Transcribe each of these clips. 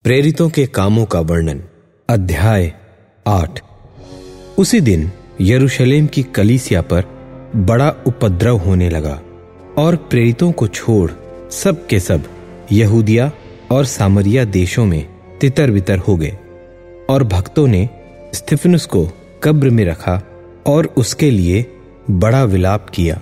प्रेरितों के कामों का वर्णन। अध्याय 8। उसी दिन यरूशलेम की कलीसिया पर बड़ा उपद्रव होने लगा और प्रेरितों को छोड़ सब के सब यहूदिया और सामरिया देशों में तितर बितर हो गए। और भक्तों ने स्तिफनुस को कब्र में रखा और उसके लिए बड़ा विलाप किया।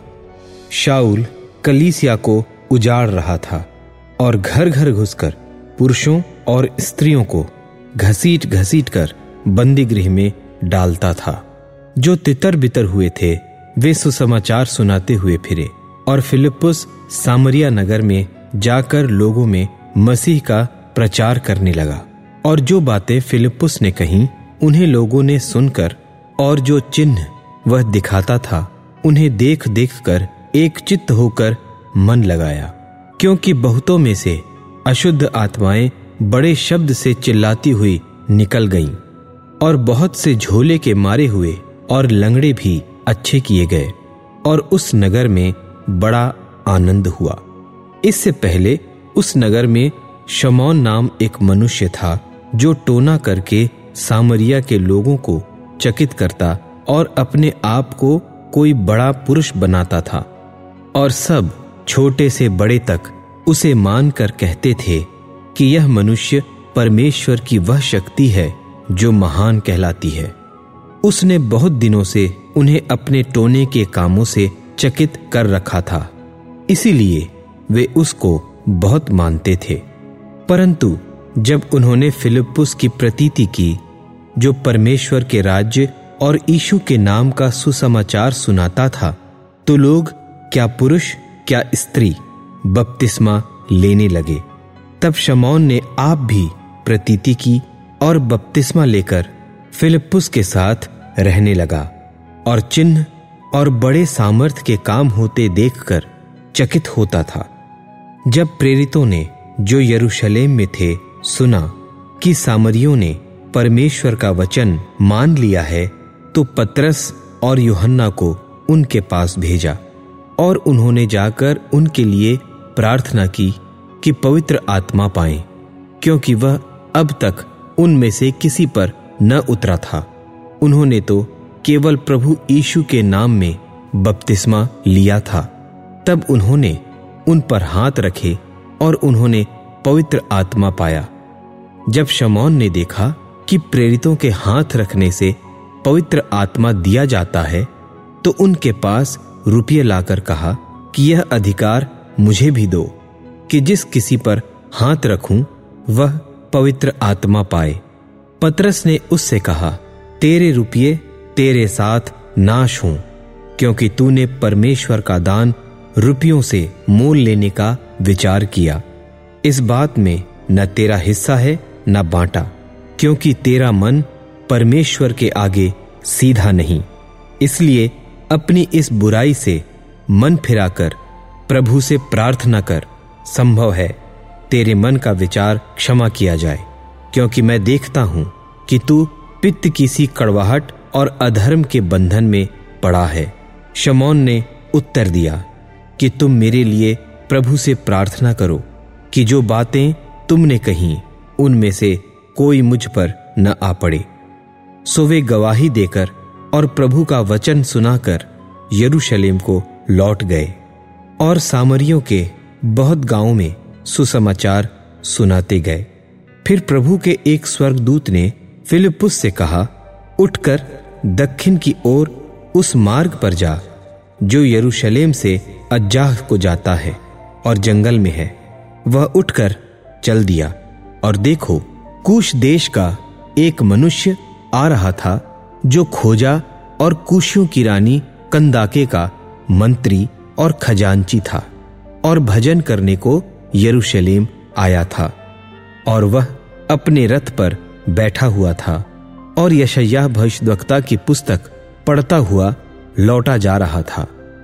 शाऊल कलीसिया को उजाड़ रहा था और घर घर घुसकर पुरुषों और स्त्रियों को घसीट घसीट कर बंदी गृह में डालता था। जो तितर बितर हुए थे वे सुसमाचार सुनाते हुए फिरे और फिलिप्पुस सामरिया नगर में जाकर लोगों में मसीह का प्रचार करने लगा। और जो बातें फिलिप्पुस ने कहीं उन्हें लोगों ने सुनकर और जो चिन्ह वह दिखाता था उन्हें देख देख कर एक चित्त होकर मन लगाया, क्योंकि बहुतों में से अशुद्ध आत्माएं बड़े शब्द से चिल्लाती हुई निकल गईं और बहुत से झोले के मारे हुए और लंगड़े भी अच्छे किए गए और उस नगर में बड़ा आनंद हुआ। इससे पहले उस नगर में शमौन नाम एक मनुष्य था जो टोना करके सामरिया के लोगों को चकित करता और अपने आप को कोई बड़ा पुरुष बनाता था। और सब छोटे से बड़े तक उसे मानकर कहते थे कि यह मनुष्य परमेश्वर की वह शक्ति है जो महान कहलाती है। उसने बहुत दिनों से उन्हें अपने टोने के कामों से चकित कर रखा था, इसीलिए वे उसको बहुत मानते थे। परंतु जब उन्होंने फिलिप्पुस की प्रतीति की, जो परमेश्वर के राज्य और यीशु के नाम का सुसमाचार सुनाता था, तो लोग क्या पुरुष क्या स्त्री बपतिस्मा लेने लगे। तब शमौन ने आप भी प्रतीति की और बपतिस्मा लेकर फिलिप्पुस के साथ रहने लगा और चिन्ह और बड़े सामर्थ के काम होते देखकर चकित होता था। जब प्रेरितों ने जो यरूशलेम में थे सुना कि सामरियों ने परमेश्वर का वचन मान लिया है, तो पतरस और यूहन्ना को उनके पास भेजा और उन्होंने जाकर उनके लिए प्रार्थना की कि पवित्र आत्मा पाएं, क्योंकि वह अब तक उनमें से किसी पर न उतरा था। उन्होंने तो केवल प्रभु यीशु के नाम में बपतिस्मा लिया था। तब उन्होंने उन पर हाथ रखे और उन्होंने पवित्र आत्मा पाया। जब शमौन ने देखा कि प्रेरितों के हाथ रखने से पवित्र आत्मा दिया जाता है, तो उनके पास रुपये लाकर कहा कि यह अधिकार मुझे भी दो कि जिस किसी पर हाथ रखूं वह पवित्र आत्मा पाए। पतरस ने उससे कहा, तेरे रुपये तेरे साथ नाश हों, क्योंकि तूने परमेश्वर का दान रुपयों से मोल लेने का विचार किया। इस बात में न तेरा हिस्सा है न बांटा, क्योंकि तेरा मन परमेश्वर के आगे सीधा नहीं। इसलिए अपनी इस बुराई से मन फिराकर प्रभु से प्रार्थना कर, संभव है तेरे मन का विचार क्षमा किया जाए, क्योंकि मैं देखता हूं कि तू पित्त की सी कड़वाहट और अधर्म के बंधन में पड़ा है। शमौन ने उत्तर दिया कि तुम मेरे लिए प्रभु से प्रार्थना करो कि जो बातें तुमने कहीं उनमें से कोई मुझ पर न आ पड़े। सो वे गवाही देकर और प्रभु का वचन सुनाकर यरूशलेम को लौट गए और सामरियों के बहुत गांवों में सुसमाचार सुनाते गए। फिर प्रभु के एक स्वर्गदूत ने फिलिप्पुस से कहा, उठकर दक्षिण की ओर उस मार्ग पर जा जो यरूशलेम से अज्जाह को जाता है और जंगल में है। वह उठकर चल दिया और देखो, कूश देश का एक मनुष्य आ रहा था जो खोजा और कूशियों की रानी कंदाके का मंत्री और खजांची था और भजन करने को यरूशलेम आया था। और वह अपने रथ पर बैठा हुआ था और यशायाह भविष्यद्वक्ता की पुस्तक पढ़ता हुआ लौटा जा रहा था।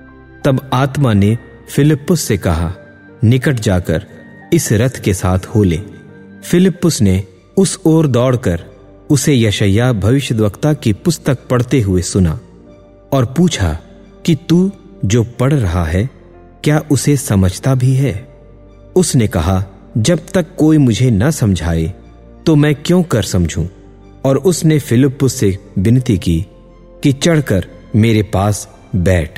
तब आत्मा ने फिलिप्पुस से कहा, निकट जाकर इस रथ के साथ हो ले। फिलिप्पुस ने उस ओर दौड़कर उसे यशायाह भविष्यद्वक्ता की पुस्तक पढ़ते हुए सुना और पूछा कि तू जो पढ़ रहा है क्या उसे समझता भी है? उसने कहा, जब तक कोई मुझे न समझाए तो मैं क्यों कर समझूं? और उसने फिलिप्पुस से विनती की कि चढ़कर मेरे पास बैठ।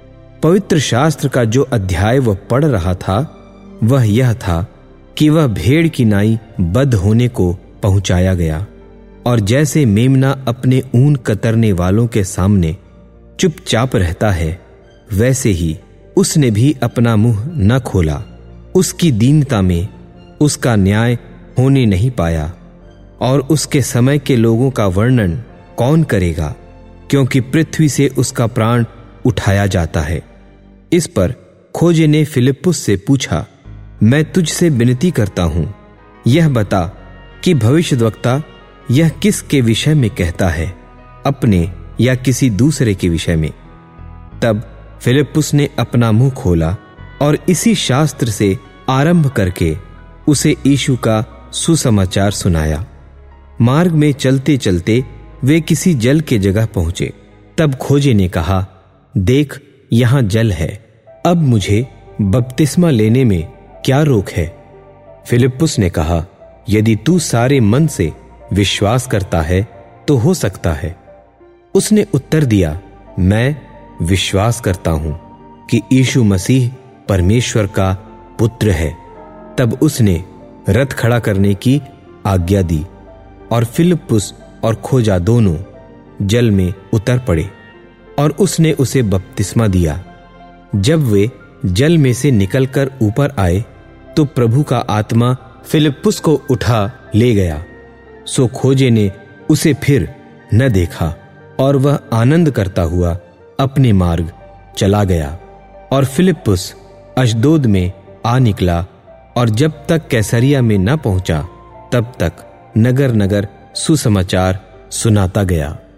पवित्र शास्त्र का जो अध्याय वह पढ़ रहा था वह यह था कि वह भेड़ की नाई बद्ध होने को पहुंचाया गया, और जैसे मेमना अपने ऊन कतरने वालों के सामने चुपचाप रहता है, वैसे ही उसने भी अपना मुंह न खोला। उसकी दीनता में उसका न्याय होने नहीं पाया, और उसके समय के लोगों का वर्णन कौन करेगा, क्योंकि पृथ्वी से उसका प्राण उठाया जाता है। इस पर खोजे ने फिलिप्पुस से पूछा, मैं तुझसे विनती करता हूं, यह बता कि भविष्यद्वक्ता यह किसके विषय में कहता है, अपने या किसी दूसरे के विषय में? तब फिलिप्पुस ने अपना मुंह खोला और इसी शास्त्र से आरंभ करके उसे यीशु का सुसमाचार सुनाया। मार्ग में चलते चलते वे किसी जल के जगह पहुंचे। तब खोजे ने कहा, देख, यहां जल है, अब मुझे बपतिस्मा लेने में क्या रोक है? फिलिप्पुस ने कहा, यदि तू सारे मन से विश्वास करता है तो हो सकता है। उसने उत्तर दिया, मैं विश्वास करता हूं कि यीशु मसीह परमेश्वर का पुत्र है। तब उसने रथ खड़ा करने की आज्ञा दी, और फिलिप्पुस और खोजा दोनों जल में उतर पड़े, और उसने उसे बपतिस्मा दिया। जब वे जल में से निकलकर ऊपर आए तो प्रभु का आत्मा फिलिप्पुस को उठा ले गया। सो खोजे ने उसे फिर न देखा, और वह आनंद करता हुआ अपने मार्ग चला गया। और फिलिप्पुस अशदोद में आ निकला, और जब तक कैसरिया में न पहुंचा तब तक नगर नगर सुसमाचार सुनाता गया।